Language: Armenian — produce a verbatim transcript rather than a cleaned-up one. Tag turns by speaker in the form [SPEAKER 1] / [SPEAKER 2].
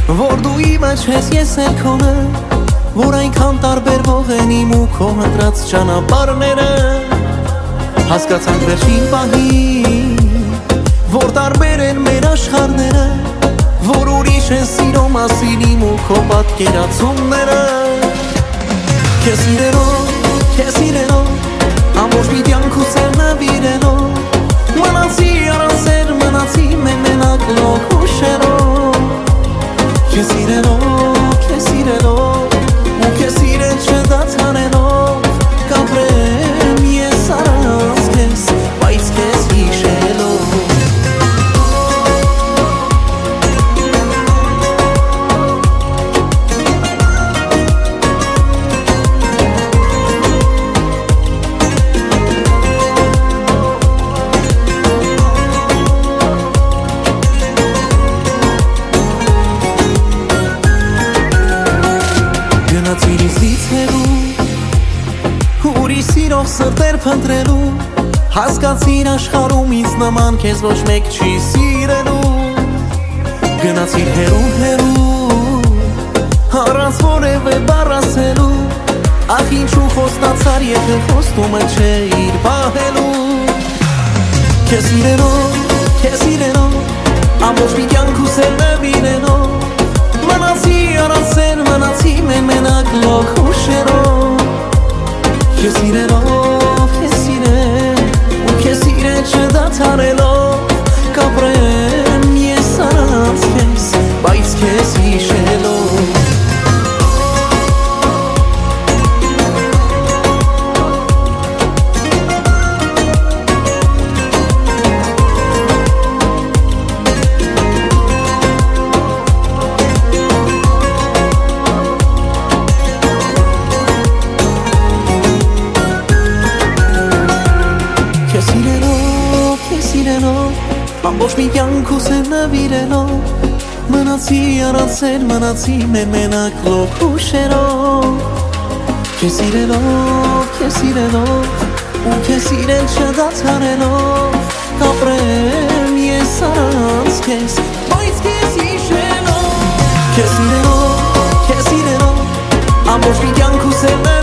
[SPEAKER 1] որ դու իմ մեջ ես, ես էլ քոնը, որ այնքան տարբերվող են իմ ու քո ընտրած ճանապարհները։ Հասկացանք վերջին պահին, որ տարբեր են մեր աշխարհները, որ ուրիշ են սիրո մասին իմ ու քո պատկերացումները։ Քեզ սիրելով, քեզ սիրելով, ամբողջ մի կյանքս եմ նվիրելով, մնացի առանց սեր, մնացի մենակ լոկ հուշերով։ Քեզ սիրելով, քեզ սիրելով, ու քեզ սիրել չդադարելով, կապրեմ ես առանց քեզ, բայց քեզ հիշելով։ Գնացիր ինձնից հեռու, ուրիշ սիրող սրտեր փնտրելու, հասկացիր աշխարհում ինձ նման քեզ ոչ մեկ չի սիրելու։ Գնացիր հեռու հեռու, առանց որևէ բառ ասելու, ախ ինչու խոստացար, եթե խոստումը չէիր պահելու։ Քեզ սիրելով, քեզ սիրելով, ամբողջ մի կյանքս եմ նվիրելով, մնացի առանց սեր, մնացի մենակ լոկ հուշերով։ Քեզ սիրելով, քեզ սիրել, ու քեզ սիրել չդադարելով, կապրեմ ես առանց քեզ, բայց քեզ հիշելով։ Ամբողջ մի կյանքս եմ նվիրելով, մնացի առանց սեր, մնացի մենակ լոկ հուշերով։ Քեզ սիրելով, քեզ սիրելով, ու քեզ սիրել չդադարելով, կապրեմ ես առանց քեզ, բայց քեզ հիշելով։ Քեզ սիրելով, քեզ սիրելով, ամբողջ մի կյանքս եմ